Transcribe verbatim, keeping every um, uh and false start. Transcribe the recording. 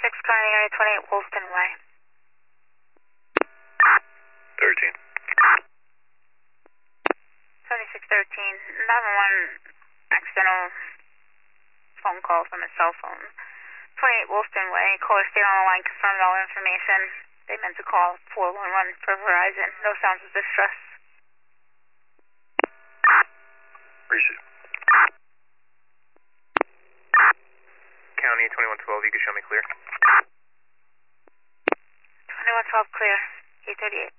twenty-six, calling area twenty-eight Wolfton Way. thirteen. twenty-six thirteen, nine one one accidental phone call from a cell phone. twenty-eight Wolfton Way, caller stayed on the line, confirmed all information. They meant to call four one one for Verizon. No sounds of distress. Appreciate it. County twenty-one twelve, you can show me clear. twenty-one twelve clear, eight thirty-eight.